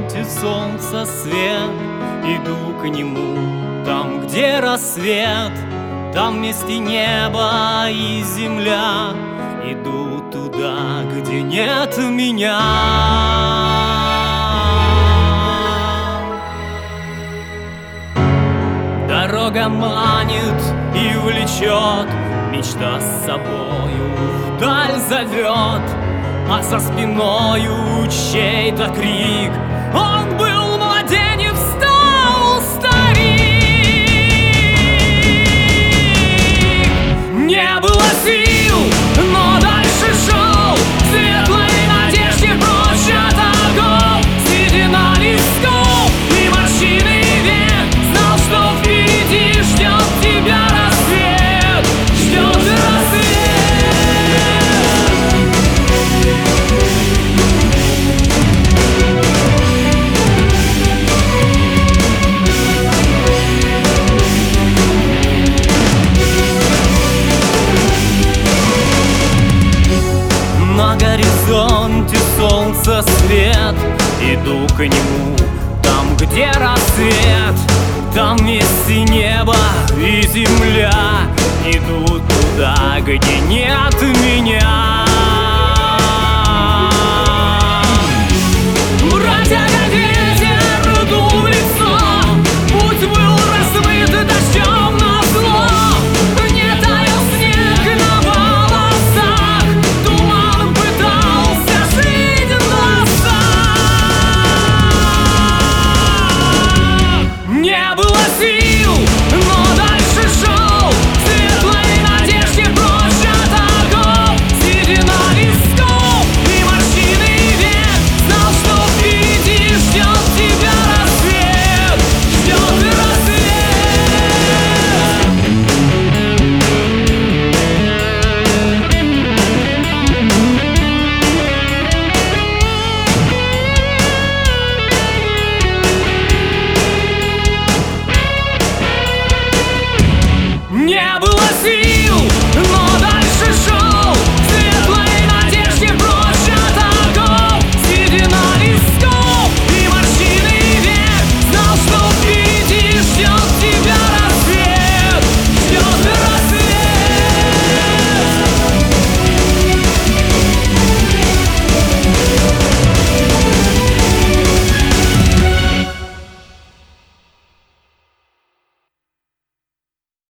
горизонте солнца свет. Иду к нему, там, где рассвет, там вместе небо и земля. Иду туда, где нет меня. Дорога манит и влечет, мечта с собою вдаль зовет, а за спиною чей-то крик. Он был младенец, стал старик. Не было сил, но дальше шел, светлой надежде прочь от огов. Седина лесков и морщины век, знал, что впереди ждет тебя рассвет, ждет рассвет. На горизонте солнца свет, иду к нему, там, где рассвет, там вместе небо и земля. Иду туда, где нет меня.